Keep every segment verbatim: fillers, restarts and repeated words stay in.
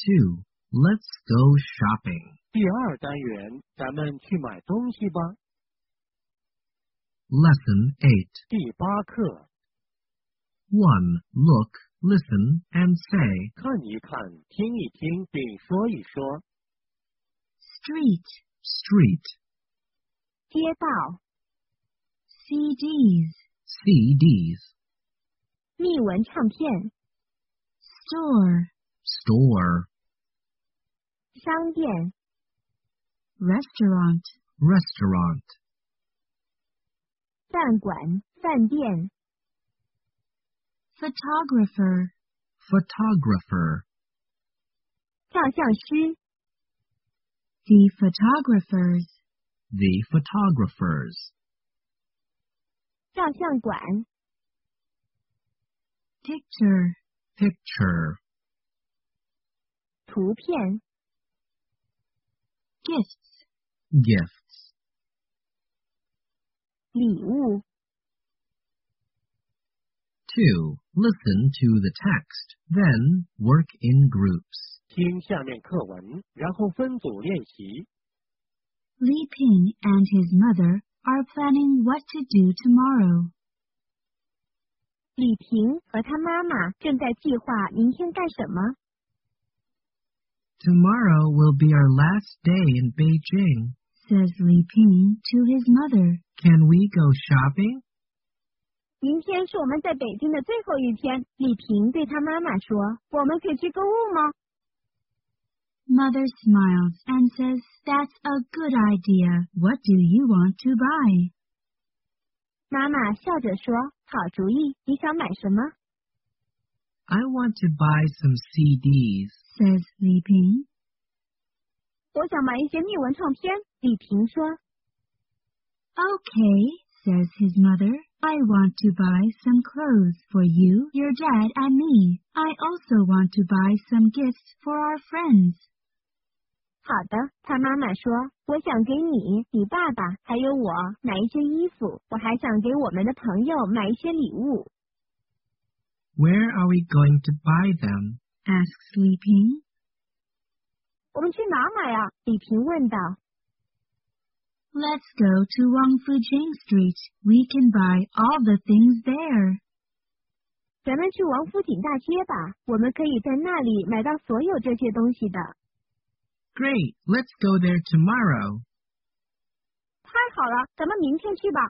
two. Let's go shopping. 第二单元，咱们去买东西吧。 Lesson eight. 第八课， one. Look, listen, and say. 看一看，听一听，并说一说。 Street, Street. 街道 C Ds, C Ds. 密文唱片 Store, Store. 商店 Restaurant, Restaurant. 饭馆饭店 Photographer, Photographer. 照相师 The photographers, The photographers. 照相馆 Picture, Picture. 图片 Gifts, Gifts. 礼物 two. Listen to the text, then work in groups. 听下面课文，然后分组练习。 Li Ping and his mother are planning what to do tomorrow. 李平和他妈妈正在计划明天干什么。 Tomorrow will be our last day in Beijing. Says Li Ping to his mother. Can we go shopping? 明天是我们在北京的最后一天，李平对他妈妈说：“我们可以去购物吗？” Mother smiles and says, "That's a good idea. What do you want to buy?" 妈妈笑着说：“好主意，你想买什么？” I want to buy some C Ds. Says Li Ping. 我想买一些密文唱片，李平说。Okay, says his mother. I want to buy some clothes for you, your dad, and me. I also want to buy some gifts for our friends. 好的，他妈妈说，我想给你、你爸爸还有我买一些衣服，我还想给我们的朋友买一些礼物。 Where are we going to buy them? Asks Li Ping. 我们去哪买啊？李平问道。Let's go to Wangfujing Street. We can buy all the things there. 咱们去王府井大街吧，我们可以在那里买到所有这些东西的。 Great, let's go there tomorrow. 太好了，咱们明天去吧。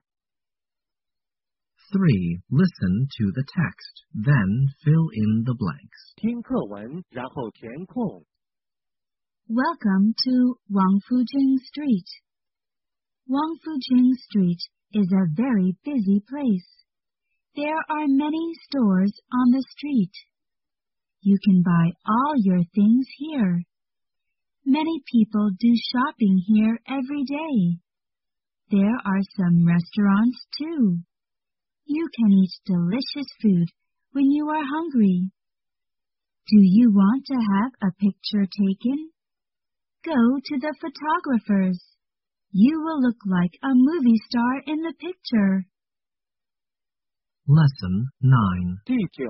three. Listen to the text, then fill in the blanks. 听课文，然后填空。 Welcome to Wangfujing Street. Wangfujing Street is a very busy place. There are many stores on the street. You can buy all your things here. Many people do shopping here every day. There are some restaurants too. You can eat delicious food when you are hungry. Do you want to have a picture taken? Go to the photographers. You will look like a movie star in the picture. Lesson nine. 第九